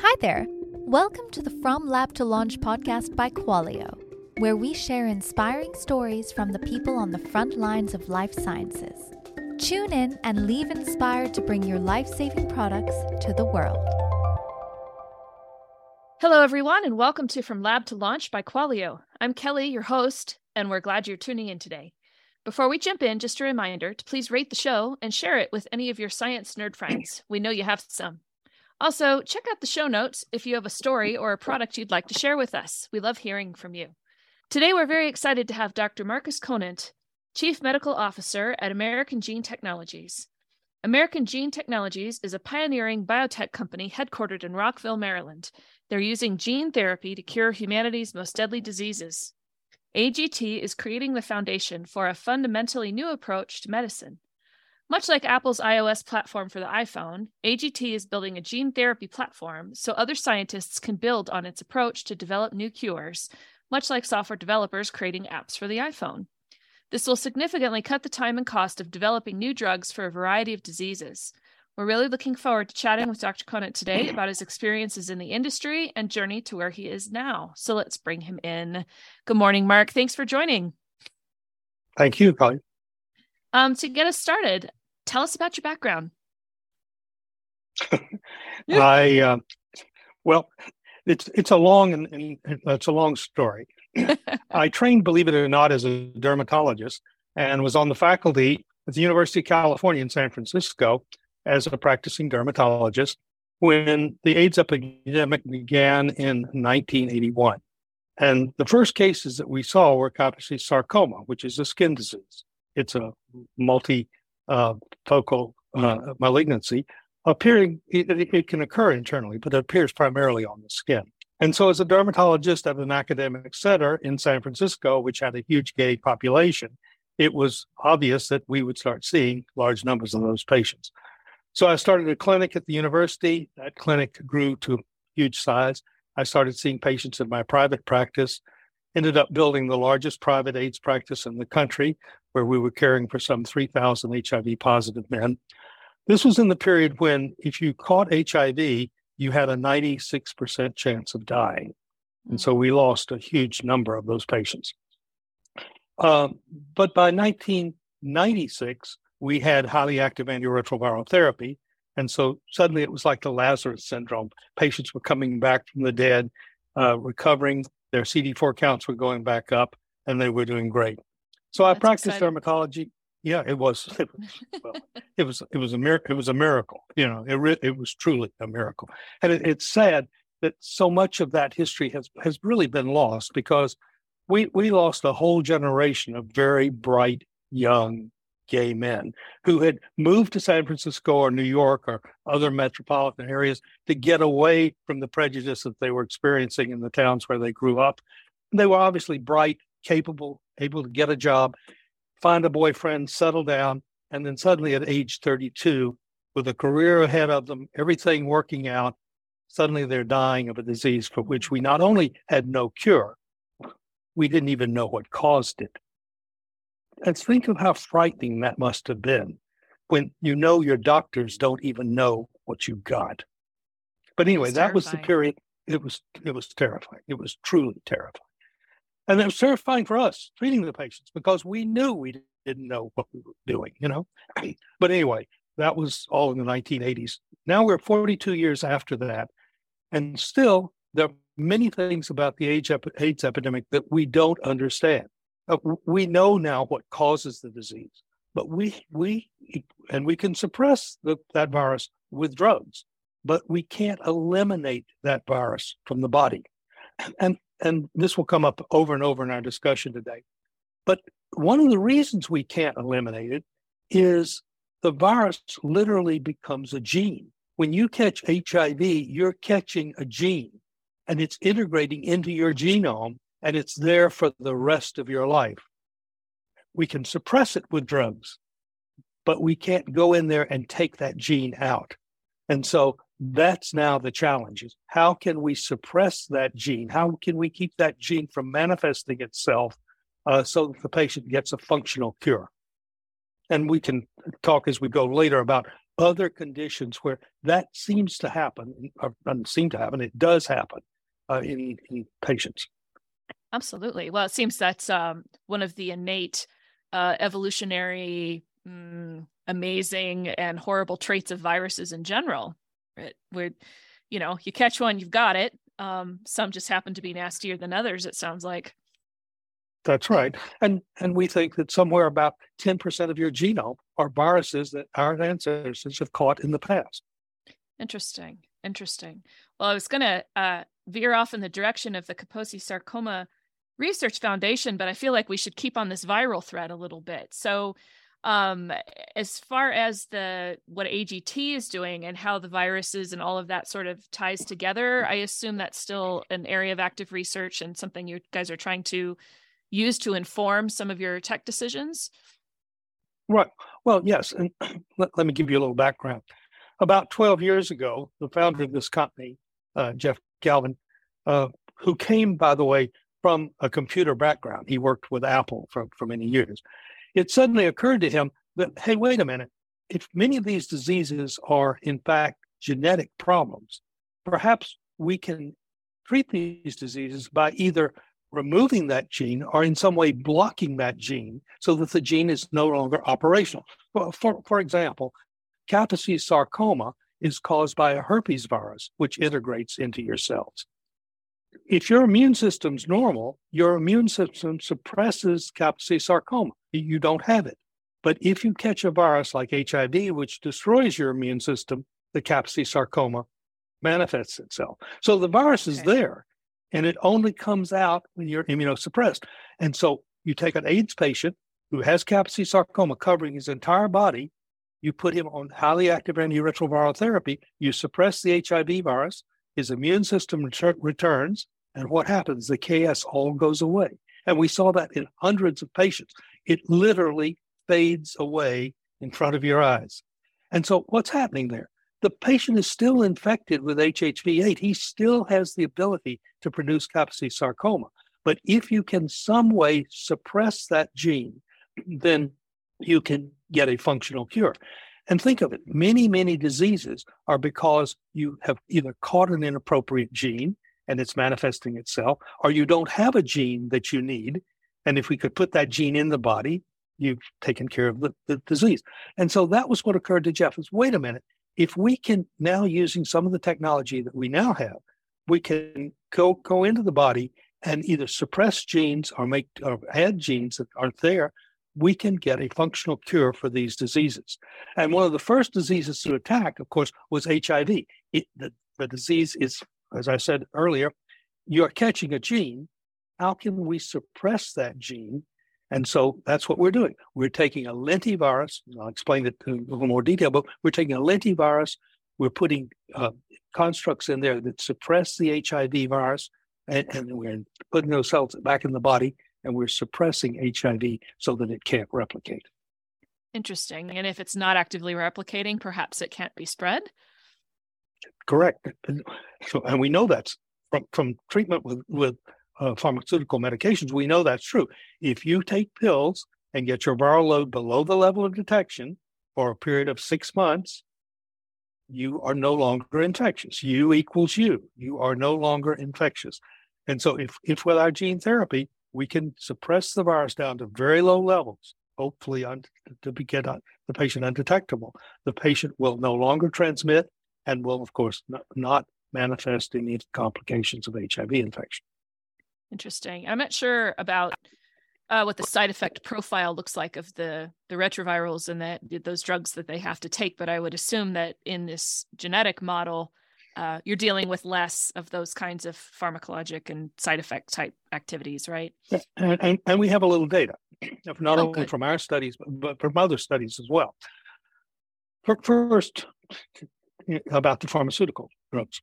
Hi there. Welcome to the From Lab to Launch podcast by Qualio, where we share inspiring stories from the people on the front lines of life sciences. Tune in and leave inspired to bring your life-saving products to the world. Hello, everyone, and welcome to From Lab to Launch by Qualio. I'm Kelly, your host, and we're glad you're tuning in today. Before we jump in, just a reminder to please rate the show and share it with any of your science nerd friends. We know you have some. Also, check out the show notes if you have a story or a product you'd like to share with us. We love hearing from you. Today, we're very excited to have Dr. Marcus Conant, Chief Medical Officer at American Gene Technologies. American Gene Technologies is a pioneering biotech company headquartered in Rockville, Maryland. They're using gene therapy to cure humanity's most deadly diseases. AGT is creating the foundation for a fundamentally new approach to medicine. Much like Apple's iOS platform for the iPhone, AGT is building a gene therapy platform so other scientists can build on its approach to develop new cures, much like software developers creating apps for the iPhone. This will significantly cut the time and cost of developing new drugs for a variety of diseases. We're really looking forward to chatting with Dr. Conant today about his experiences in the industry and journey to where he is now. So let's bring him in. Good morning, Mark. Thanks for joining. Thank you, Colin. To get us started, tell us about your background. It's a long story. I trained, believe it or not, as a dermatologist and was on the faculty at the University of California in San Francisco as a practicing dermatologist when the AIDS epidemic began in 1981. And the first cases that we saw were Kaposi sarcoma, which is a skin disease. It's a multifocal malignancy. It can occur internally, but it appears primarily on the skin. And so as a dermatologist at an academic center in San Francisco, which had a huge gay population, it was obvious that we would start seeing large numbers of those patients. So I started a clinic at the university. That clinic grew to huge size. I started seeing patients in my private practice, ended up building the largest private AIDS practice in the country, where we were caring for some 3,000 HIV positive men. This was in the period when if you caught HIV, you had a 96% chance of dying. And so we lost a huge number of those patients. But by 1996, we had highly active antiretroviral therapy. And so suddenly it was like the Lazarus syndrome. Patients were coming back from the dead, recovering, their CD4 counts were going back up, and they were doing great. So I practiced dermatology. Yeah, it was a miracle. It was a miracle. You know, it was truly a miracle. And it's sad that so much of that history has really been lost because we lost a whole generation of very bright, young gay men who had moved to San Francisco or New York or other metropolitan areas to get away from the prejudice that they were experiencing in the towns where they grew up. They were obviously bright, capable, able to get a job, find a boyfriend, settle down, and then suddenly at age 32, with a career ahead of them, everything working out, suddenly they're dying of a disease for which we not only had no cure, we didn't even know what caused it. And think of how frightening that must have been when you know your doctors don't even know what you got. But anyway, that was the period. It was terrifying. It was truly terrifying. And it was terrifying for us treating the patients because we knew we didn't know what we were doing, you know. But anyway, that was all in the 1980s. Now we're 42 years after that. And still, there are many things about the AIDS epidemic that we don't understand. We know now what causes the disease, but we can suppress that virus with drugs, but we can't eliminate that virus from the body. And this will come up over and over in our discussion today. But one of the reasons we can't eliminate it is the virus literally becomes a gene. When you catch HIV, you're catching a gene, and it's integrating into your genome, and it's there for the rest of your life. We can suppress it with drugs, but we can't go in there and take that gene out. And so that's now the challenge is how can we suppress that gene? How can we keep that gene from manifesting itself so that the patient gets a functional cure? And we can talk as we go later about other conditions where that seems to happen, or doesn't seem to happen, it does happen in patients. Absolutely. Well, it seems that's one of the innate evolutionary, amazing and horrible traits of viruses in general. Right? Where, you catch one, you've got it. Some just happen to be nastier than others, it sounds like. That's right. And we think that somewhere about 10% of your genome are viruses that our ancestors have caught in the past. Interesting. Well, I was going to veer off in the direction of the Kaposi Sarcoma Research Foundation, but I feel like we should keep on this viral thread a little bit. So as far as what AGT is doing and how the viruses and all of that sort of ties together, I assume that's still an area of active research and something you guys are trying to use to inform some of your tech decisions? Right. Well, yes. And let me give you a little background. About 12 years ago, the founder of this company, Jeff Galvin, who came, by the way, from a computer background, he worked with Apple for many years. It suddenly occurred to him that, hey, wait a minute, if many of these diseases are in fact genetic problems, perhaps we can treat these diseases by either removing that gene or in some way blocking that gene so that the gene is no longer operational. Well, for example, Kaposi sarcoma is caused by a herpes virus, which integrates into your cells. If your immune system's normal, your immune system suppresses Kaposi sarcoma. You don't have it. But if you catch a virus like HIV, which destroys your immune system, the Kaposi sarcoma manifests itself. So the virus is there, and it only comes out when you're immunosuppressed. And so you take an AIDS patient who has Kaposi sarcoma covering his entire body, you put him on highly active antiretroviral therapy, you suppress the HIV virus, his immune system returns, and what happens? The KS all goes away. And we saw that in hundreds of patients. It literally fades away in front of your eyes. And so what's happening there? The patient is still infected with HHV8. He still has the ability to produce Kaposi sarcoma. But if you can some way suppress that gene, then you can get a functional cure. And think of it, many diseases are because you have either caught an inappropriate gene and it's manifesting itself, or you don't have a gene that you need. And if we could put that gene in the body, you've taken care of the disease. And so that was what occurred to Jeff is, wait a minute, if we can now, using some of the technology that we now have, we can go into the body and either suppress genes or add genes that aren't there, we can get a functional cure for these diseases. And one of the first diseases to attack, of course, was HIV. The disease is, as I said earlier, you're catching a gene. How can we suppress that gene? And so that's what we're doing. We're taking a lentivirus, and I'll explain it in a little more detail, but we're taking a lentivirus, we're putting constructs in there that suppress the HIV virus, and we're putting those cells back in the body, and we're suppressing HIV so that it can't replicate. Interesting. And if it's not actively replicating, perhaps it can't be spread? Correct. And we know that's from treatment with pharmaceutical medications, we know that's true. If you take pills and get your viral load below the level of detection for a period of 6 months, you are no longer infectious. U equals U. You are no longer infectious. And so if with our gene therapy, we can suppress the virus down to very low levels, hopefully to get the patient undetectable, the patient will no longer transmit and will, of course, not manifest any complications of HIV infection. Interesting. I'm not sure about what the side effect profile looks like of the retrovirals and those drugs that they have to take, but I would assume that in this genetic model, you're dealing with less of those kinds of pharmacologic and side effect type activities, right? And we have a little data, not only from our studies, but from other studies as well. First, about the pharmaceutical drugs.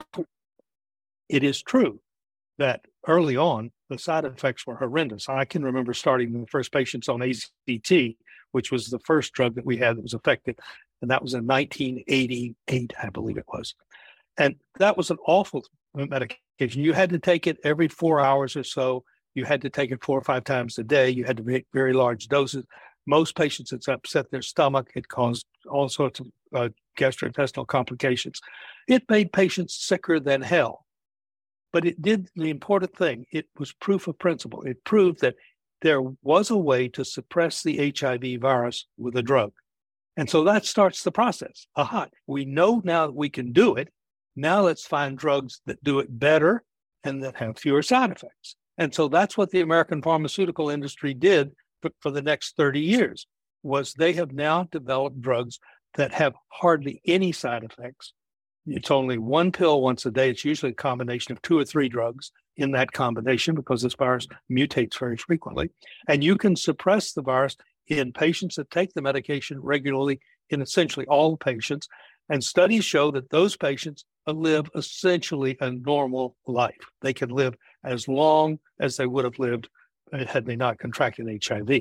It is true that early on, the side effects were horrendous. I can remember starting the first patients on AZT, which was the first drug that we had that was effective, and that was in 1988, I believe it was. And that was an awful medication. You had to take it every 4 hours or so. You had to take it 4 or 5 times a day. You had to make very large doses. Most patients, it's upset their stomach. It caused all sorts of gastrointestinal complications. It made patients sicker than hell. But it did the important thing. It was proof of principle. It proved that there was a way to suppress the HIV virus with a drug. And so that starts the process. Aha, we know now that we can do it. Now let's find drugs that do it better and that have fewer side effects. And so that's what the American pharmaceutical industry did for the next 30 years, was they have now developed drugs that have hardly any side effects. It's only one pill once a day. It's usually a combination of 2 or 3 drugs in that combination because this virus mutates very frequently. And you can suppress the virus in patients that take the medication regularly, in essentially all patients. And studies show that those patients live essentially a normal life. They can live as long as they would have lived had they not contracted HIV.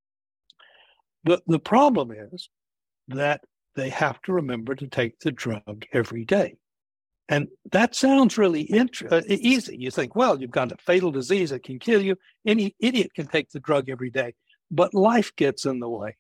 The problem is that they have to remember to take the drug every day. And that sounds really easy. You think, well, you've got a fatal disease that can kill you. Any idiot can take the drug every day. But life gets in the way.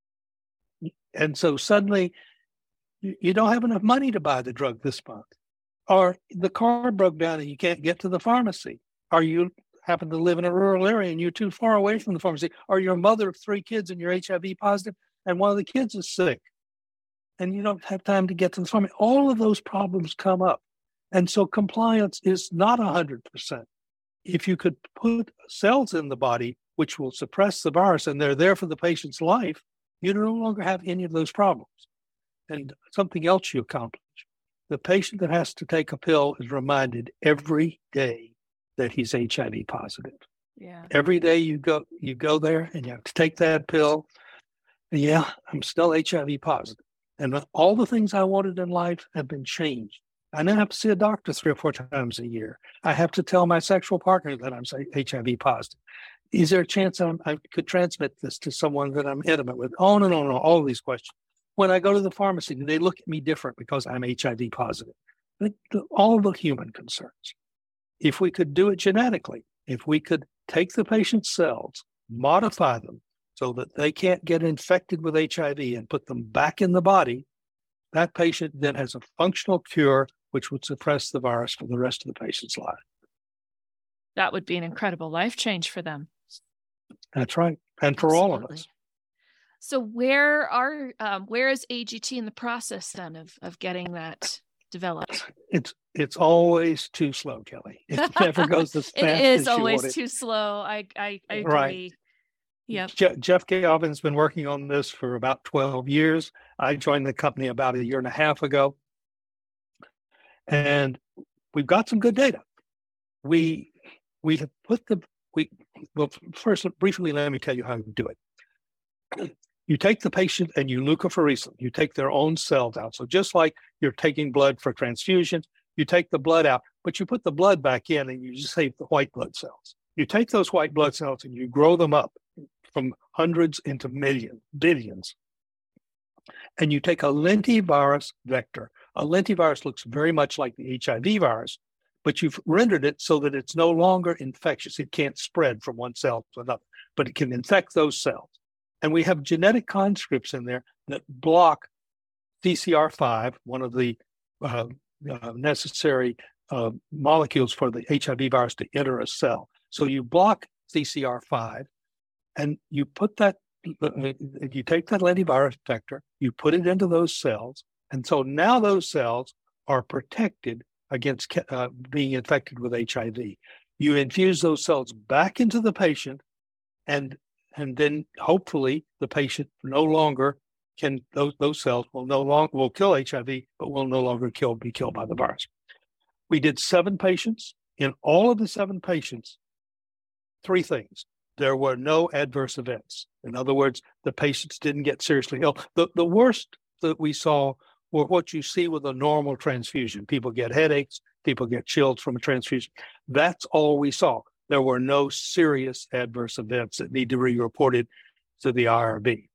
And so suddenly you don't have enough money to buy the drug this month. Or the car broke down and you can't get to the pharmacy. Or you happen to live in a rural area and you're too far away from the pharmacy. Or you're a mother of 3 kids and you're HIV positive and one of the kids is sick. And you don't have time to get to the pharmacy. All of those problems come up. And so compliance is not 100%. If you could put cells in the body which will suppress the virus and they're there for the patient's life, you no longer have any of those problems. And something else you accomplish. The patient that has to take a pill is reminded every day that he's HIV positive. Yeah. Every day you go there and you have to take that pill. Yeah, I'm still HIV positive. And all the things I wanted in life have been changed. I now have to see a doctor 3 or 4 times a year. I have to tell my sexual partner that I'm HIV positive. Is there a chance I could transmit this to someone that I'm intimate with? On and on and on, all of these questions. When I go to the pharmacy, do they look at me different because I'm HIV positive? All the human concerns. If we could do it genetically, if we could take the patient's cells, modify them so that they can't get infected with HIV and put them back in the body, that patient then has a functional cure which would suppress the virus for the rest of the patient's life. That would be an incredible life change for them. That's right. And for all of us. So where is AGT in the process then of getting that developed? It's always too slow, Kelly. It never goes as fast as you want it. It is always too slow. I agree. Right. Yep. Jeff Galvin's been working on this for about 12 years. I joined the company about 1.5 years ago. And we've got some good data. We have put first, briefly, let me tell you how you do it. You take the patient and you leukapheresis them. You take their own cells out. So just like you're taking blood for transfusions, you take the blood out, but you put the blood back in and you just save the white blood cells. You take those white blood cells and you grow them up from hundreds into billions. And you take a lentivirus vector. A lentivirus looks very much like the HIV virus, but you've rendered it so that it's no longer infectious. It can't spread from one cell to another, but it can infect those cells. And we have genetic conscripts in there that block CCR5, one of the necessary molecules for the HIV virus to enter a cell. So you block CCR5, and you put that, you take that lentivirus vector, you put it into those cells, and so now those cells are protected against being infected with HIV. You infuse those cells back into the patient, and then hopefully the patient no longer can, those cells will kill HIV, but will no longer be killed by the virus. We did 7 patients. In all of the 7 patients, 3 things. There were no adverse events. In other words, the patients didn't get seriously ill. The worst that we saw were what you see with a normal transfusion. People get headaches, people get chills from a transfusion. That's all we saw. There were no serious adverse events that need to be reported to the IRB.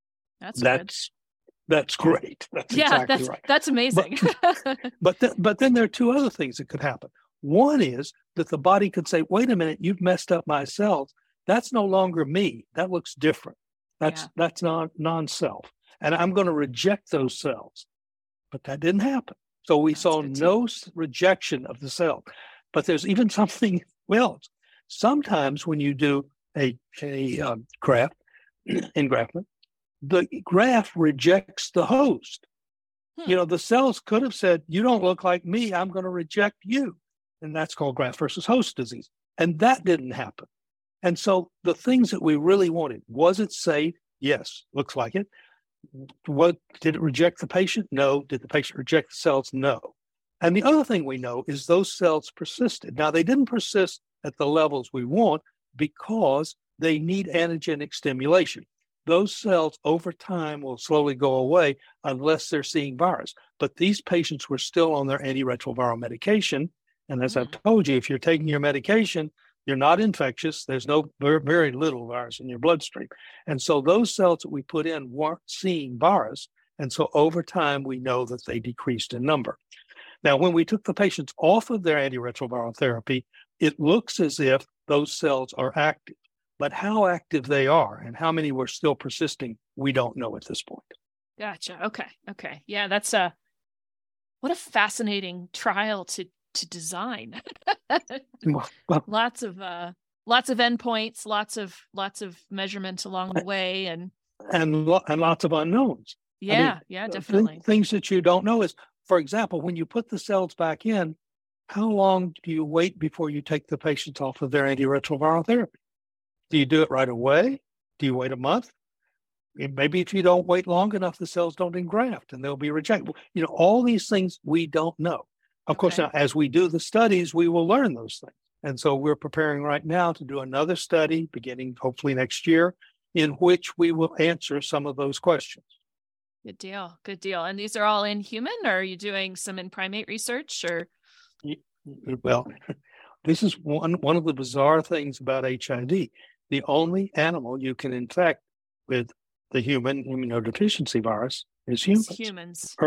That's great. That's exactly right. That's amazing. But then there are 2 other things that could happen. One is that the body could say, wait a minute, you've messed up my cells. That's no longer me. That looks different. That's non-self. And I'm going to reject those cells. But that didn't happen. So we saw no rejection of the cell. But there's even something else. Sometimes when you do a graft, engraftment, the graft rejects the host. The cells could have said, you don't look like me, I'm going to reject you. And that's called graft versus host disease. And that didn't happen. And so the things that we really wanted, was it safe? Yes, looks like it. What did it reject the patient? No. Did the patient reject the cells? No. And the other thing we know is those cells persisted. Now, they didn't persist at the levels we want because they need antigenic stimulation. Those cells over time will slowly go away unless they're seeing virus. But these patients were still on their antiretroviral medication. And as I've told you, if you're taking your medication, you're not infectious. There's no very little virus in your bloodstream. And so those cells that we put in weren't seeing virus. And so over time, we know that they decreased in number. Now, when we took the patients off of their antiretroviral therapy, it looks as if those cells are active. But how active they are and how many were still persisting, we don't know at this point. Gotcha. Okay. Yeah, that's what a fascinating trial to design. Well, lots of endpoints, lots of measurement along the way, and lots of unknowns. Yeah, definitely. Things that you don't know is, for example, when you put the cells back in, how long do you wait before you take the patients off of their antiretroviral therapy? Do you do it right away? Do you wait a month? Maybe if you don't wait long enough, the cells don't engraft and they'll be rejected. All these things we don't know. Of course, now, as we do the studies, we will learn those things. And so we're preparing right now to do another study beginning hopefully next year in which we will answer some of those questions. Good deal. And these are all in human, or are you doing some in primate research? Or Well, this is one of the bizarre things about HIV. The only animal you can infect with the human immunodeficiency virus is humans.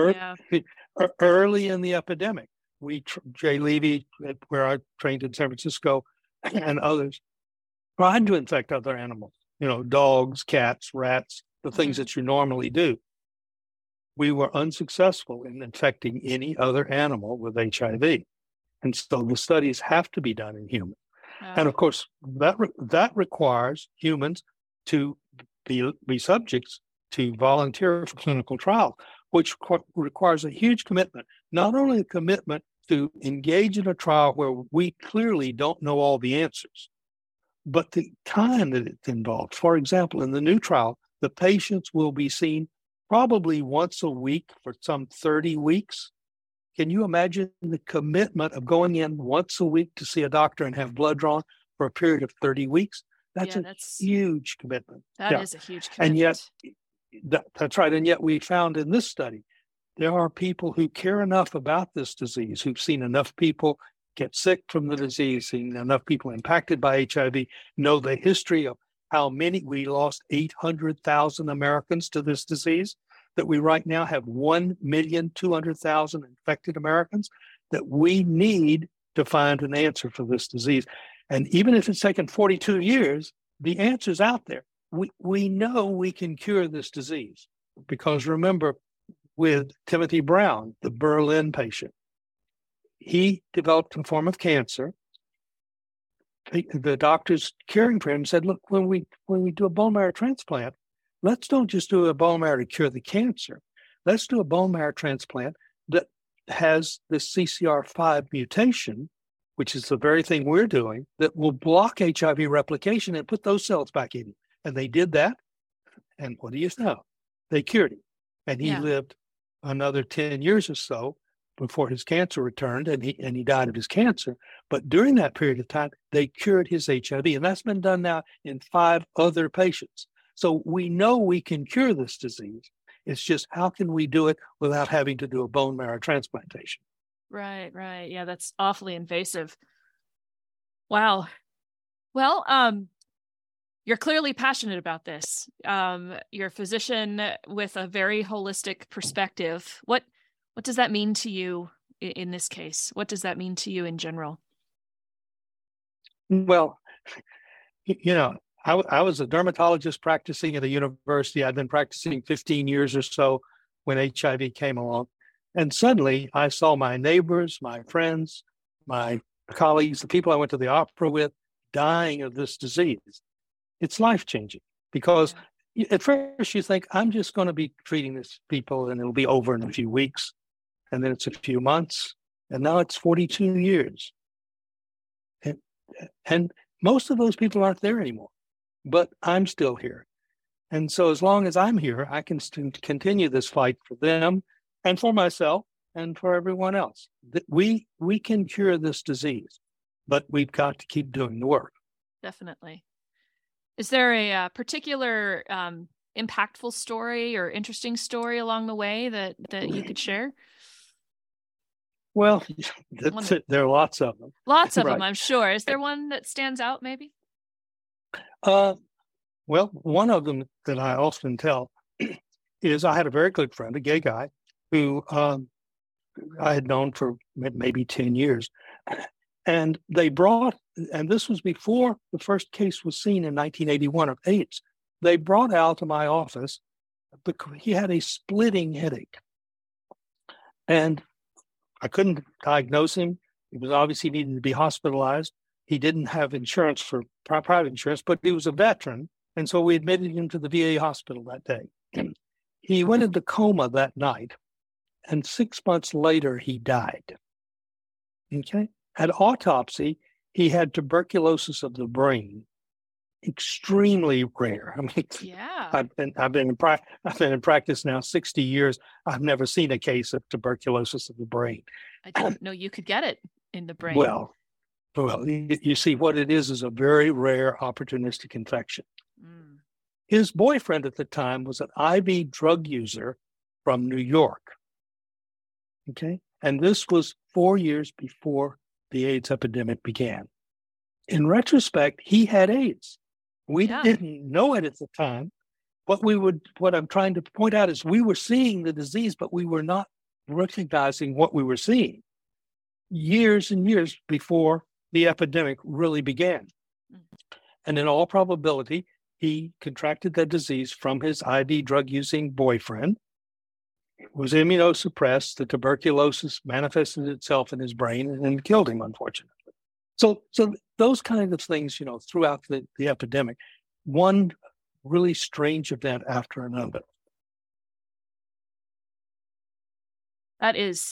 Early in the epidemic, Jay Levy, where I trained in San Francisco, and others, tried to infect other animals, dogs, cats, rats, the things that you normally do. We were unsuccessful in infecting any other animal with HIV. And so the studies have to be done in humans. And of course, that requires humans to be subjects to volunteer for clinical trials, which requires a huge commitment, not only a commitment to engage in a trial where we clearly don't know all the answers, but the time that it's involved. For example, in the new trial, the patients will be seen probably once a week for some 30 weeks. Can you imagine the commitment of going in once a week to see a doctor and have blood drawn for a period of 30 weeks? That's a huge commitment. That is a huge commitment. And yet, that's right. And yet we found in this study, there are people who care enough about this disease, who've seen enough people get sick from the disease, seen enough people impacted by HIV, know the history of how many, we lost 800,000 Americans to this disease, that we right now have 1,200,000 infected Americans, that we need to find an answer for this disease. And even if it's taken 42 years, the answer's out there. We know we can cure this disease because remember, with Timothy Brown, the Berlin patient, he developed a form of cancer. The doctors caring for him said, look, when we do a bone marrow transplant, let's don't just do a bone marrow to cure the cancer. Let's do a bone marrow transplant that has this CCR5 mutation, which is the very thing we're doing, that will block HIV replication and put those cells back in. And they did that. And what do you know? They cured him. And he lived another 10 years or so before his cancer returned, and he died of his cancer. But during that period of time, they cured his HIV. And that's been done now in 5 other patients. So we know we can cure this disease. It's just how can we do it without having to do a bone marrow transplantation? Right. Yeah, that's awfully invasive. Wow. Well, you're clearly passionate about this. You're a physician with a very holistic perspective. What does that mean to you in this case? What does that mean to you in general? Well, I was a dermatologist practicing at a university. I'd been practicing 15 years or so when HIV came along. And suddenly I saw my neighbors, my friends, my colleagues, the people I went to the opera with, dying of this disease. It's life-changing because at first you think, I'm just going to be treating these people and it'll be over in a few weeks. And then it's a few months. And now it's 42 years. And most of those people aren't there anymore. But I'm still here. And so as long as I'm here, I can continue this fight for them and for myself and for everyone else. We can cure this disease, but we've got to keep doing the work. Definitely. Is there a particular impactful story or interesting story along the way that you could share? Well, there are lots of them. Lots of them, I'm sure. Is there one that stands out maybe? Well, one of them that I often tell is I had a very good friend, a gay guy, who I had known for maybe 10 years. And and this was before the first case was seen in 1981 of AIDS. They brought Al to my office because he had a splitting headache. And I couldn't diagnose him. It was obviously needed to be hospitalized. He didn't have insurance for private insurance, but he was a veteran. And so we admitted him to the VA hospital that day. He went into coma that night, and 6 months later, he died. Okay? At autopsy, he had tuberculosis of the brain, extremely rare. I mean, I've been in practice now 60 years. I've never seen a case of tuberculosis of the brain. I didn't know you could get it in the brain. Well, you see, what it is a very rare opportunistic infection. Mm. His boyfriend at the time was an IV drug user from New York. Okay. And this was 4 years before the AIDS epidemic began. In retrospect, he had AIDS. We didn't know it at the time. What I'm trying to point out is we were seeing the disease, but we were not recognizing what we were seeing years and years before the epidemic really began. And in all probability, he contracted that disease from his IV drug-using boyfriend, was immunosuppressed. The tuberculosis manifested itself in his brain and killed him, unfortunately. So those kinds of things, throughout the epidemic, one really strange event after another. That is,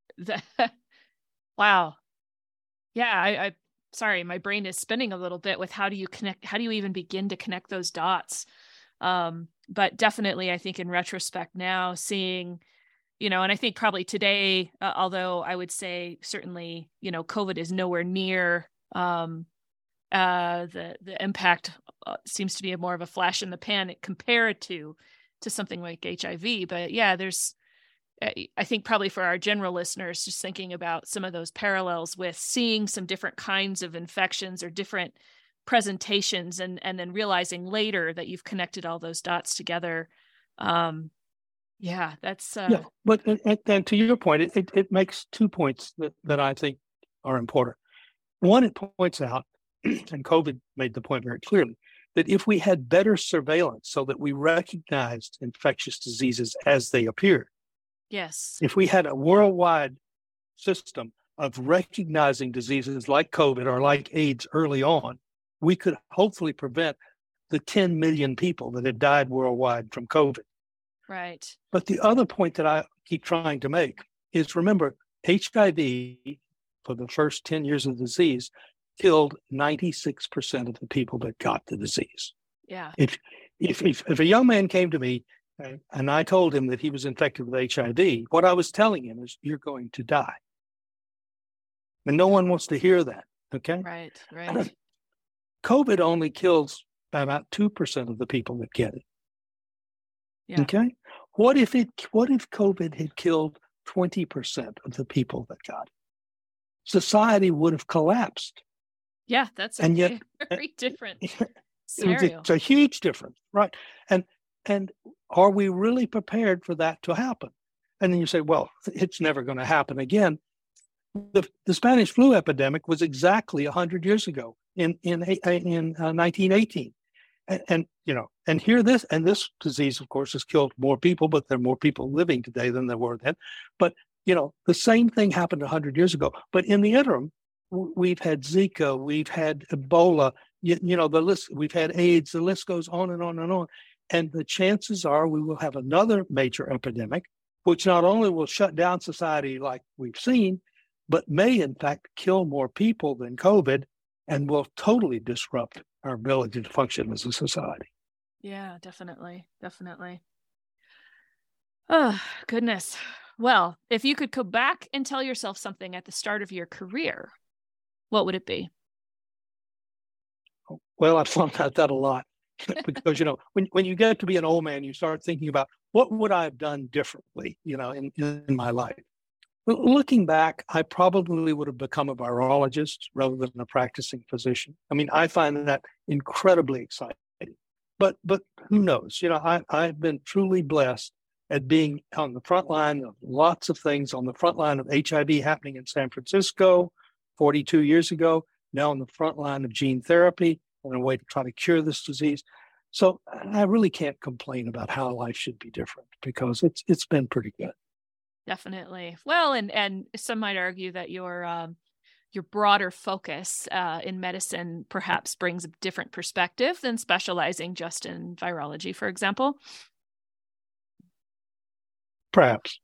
wow. Yeah, I sorry, my brain is spinning a little bit with how do you even begin to connect those dots? But definitely, I think in retrospect now, seeing, and I think probably today, although I would say certainly, COVID is nowhere near the impact seems to be more of a flash in the pan compared to something like HIV. But yeah, I think probably for our general listeners, just thinking about some of those parallels with seeing some different kinds of infections or different presentations and then realizing later that you've connected all those dots together. That's but and to your point, it makes 2 points that I think are important. One, it points out, and COVID made the point very clearly, that if we had better surveillance so that we recognized infectious diseases as they appeared, yes, if we had a worldwide system of recognizing diseases like COVID or like AIDS early on, we could hopefully prevent the 10 million people that had died worldwide from COVID. Right. But the other point that I keep trying to make is, remember, HIV for the first 10 years of the disease killed 96% of the people that got the disease. Yeah. If a young man came to me and I told him that he was infected with HIV, what I was telling him is, you're going to die. And no one wants to hear that. Okay. Right. COVID only kills about 2% of the people that get it. Yeah. Okay. What if COVID had killed 20% of the people that got it? Society would have collapsed. Yeah, that's very different scenario. It's a huge difference, right? And are we really prepared for that to happen? And then you say, well, it's never going to happen again. The Spanish flu epidemic was exactly 100 years ago in 1918. And here this disease, of course, has killed more people, but there are more people living today than there were then. But, the same thing happened 100 years ago. But in the interim, we've had Zika, we've had Ebola, the list, we've had AIDS, the list goes on and on and on. And the chances are we will have another major epidemic, which not only will shut down society like we've seen, but may in fact kill more people than COVID and will totally disrupt our ability to function as a society. Yeah, definitely. Definitely. Oh, goodness. Well, if you could go back and tell yourself something at the start of your career, what would it be? Well, I've thought about that a lot because, when you get to be an old man, you start thinking about what would I have done differently, in my life. Looking back, I probably would have become a virologist rather than a practicing physician. I mean, I find that incredibly exciting. But who knows? I've been truly blessed at being on the front line of lots of things, on the front line of HIV happening in San Francisco 42 years ago, now on the front line of gene therapy in a way to try to cure this disease. So I really can't complain about how life should be different because it's been pretty good. Definitely. Well, and some might argue that your broader focus in medicine perhaps brings a different perspective than specializing just in virology, for example. Perhaps.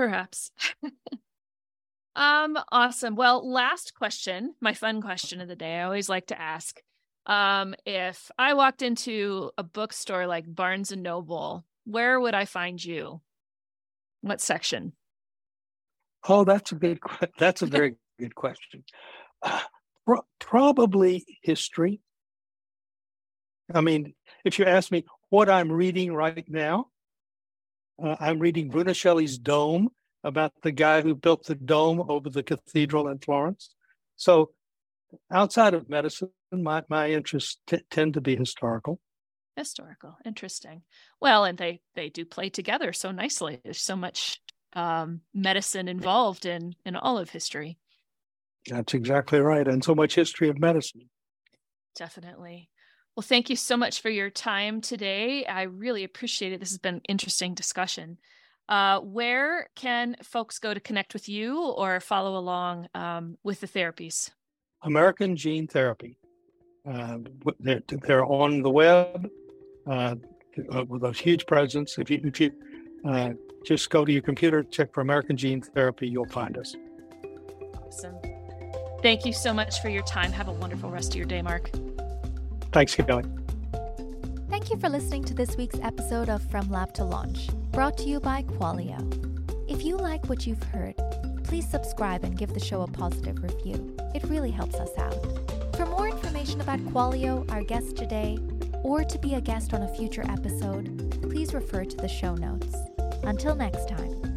Awesome. Well, last question, my fun question of the day. I always like to ask, if I walked into a bookstore like Barnes and Noble, where would I find you? What section? Oh, that's a very good question. Probably history. I mean, if you ask me what I'm reading right now, I'm reading Brunelleschi's Dome, about the guy who built the dome over the cathedral in Florence. So outside of medicine, my interests tend to be historical. Historical. Interesting. Well, and they do play together so nicely. There's so much medicine involved in all of history. That's exactly right. And so much history of medicine. Definitely. Well, thank you so much for your time today. I really appreciate it. This has been an interesting discussion. Where can folks go to connect with you or follow along with the therapies? American Gene Therapy. They're on the web with a huge presence. If you just go to your computer, check for American Gene Therapy, you'll find us. Awesome. Thank you so much for your time. Have a wonderful rest of your day, Mark. Thanks, Kelly. Thank you for listening to this week's episode of From Lab to Launch, brought to you by Qualio. If you like what you've heard, please subscribe and give the show a positive review. It really helps us out. For more information about Qualio, our guest today, or to be a guest on a future episode, please refer to the show notes. Until next time.